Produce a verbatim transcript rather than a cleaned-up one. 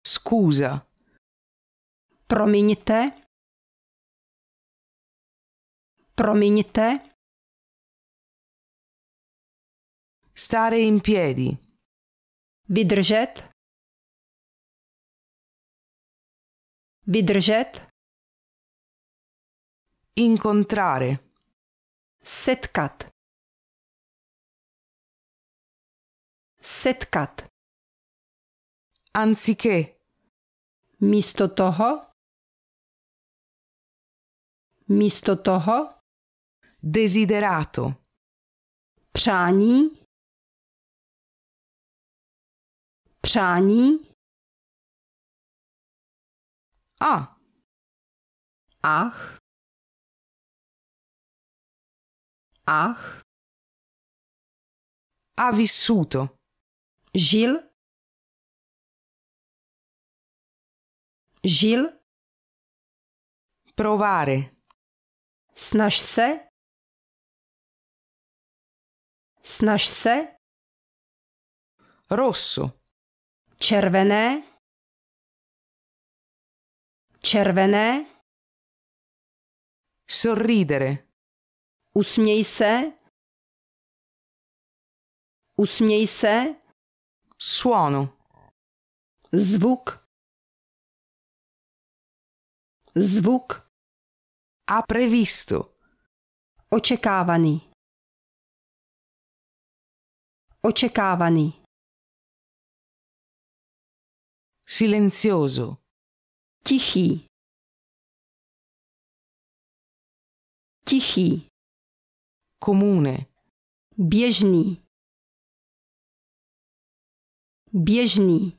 Scusa. Promiňte. Promiňte. Stare in piedi. Vydržet. Vydržet. Incontrare. Setkat. Setkat. Anziché. Místo toho. Místo toho. Desiderato. Přání. Přání. A. Ach. Ach. Ha vissuto. Žil. Žil. Provare. Snaž se. Snaž se. Rosso. Červené. Červené. Sorridere. Usměj se. Usměj se. Suono. Zvuk. Zvuk. Ha previsto. Očekávaný. Očekávaný. Silenzioso. Tichý. Tichý. Comune. Běžný. Běžný.